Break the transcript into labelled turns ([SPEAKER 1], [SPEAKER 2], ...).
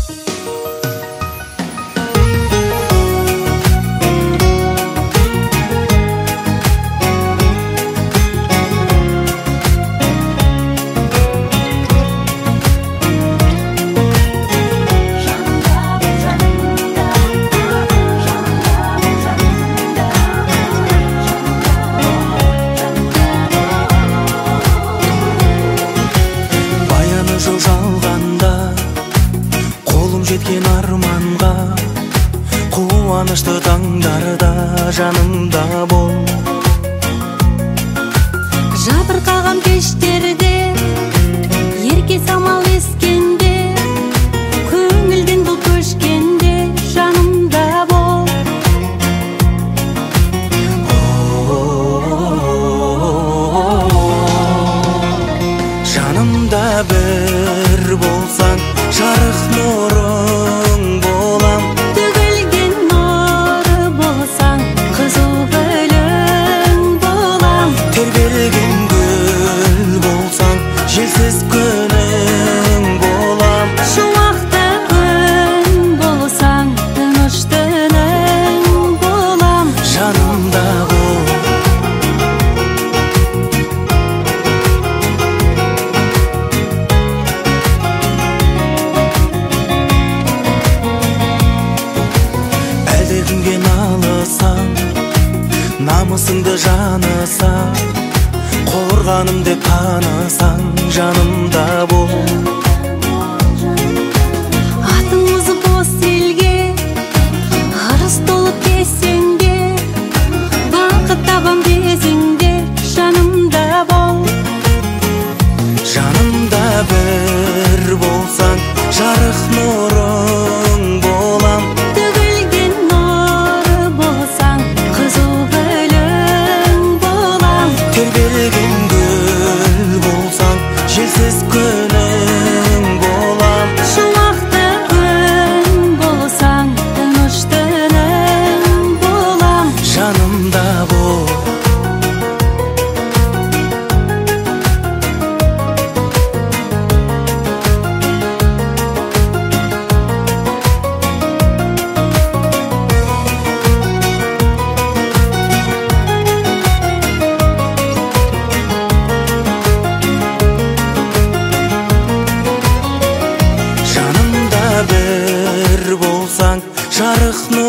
[SPEAKER 1] жеткен арманға қуанышты таңдарда жанымда бол.
[SPEAKER 2] Жабырқаған кештерде ерке самал ескенде, көңілден бұл көшкенде жанымда бол.
[SPEAKER 1] Жанымда бір болсаң, жарық нұрың болам.
[SPEAKER 2] Төгілген нұры болсаң, қызыл гүлің болам.
[SPEAKER 1] Тербелген гүл болсаң, желсіз күнің болам.
[SPEAKER 2] Шуақты күн болсаң, тыныш түнің болам.
[SPEAKER 1] Жанымда бол. Әлдекімге налысаң, намысыңды жаныса, қорғаным деп танысаң, жанымда бол.
[SPEAKER 2] Атың озып бос елге, ырыс толып кесеңде, бақыт табам десеңде, жанымда бол.
[SPEAKER 1] Жанымда бір болсаң, жарық нұрың болам.
[SPEAKER 2] Төгілген нұры болсаң, қызыл гүлің болам.
[SPEAKER 1] Тербелген гүл болсаң, желсіз күнің болам.
[SPEAKER 2] Шуақты күн болсаң, тыныш түнің болам.
[SPEAKER 1] Жанымда бол. Жанымда бір болсаң, жарық нұрың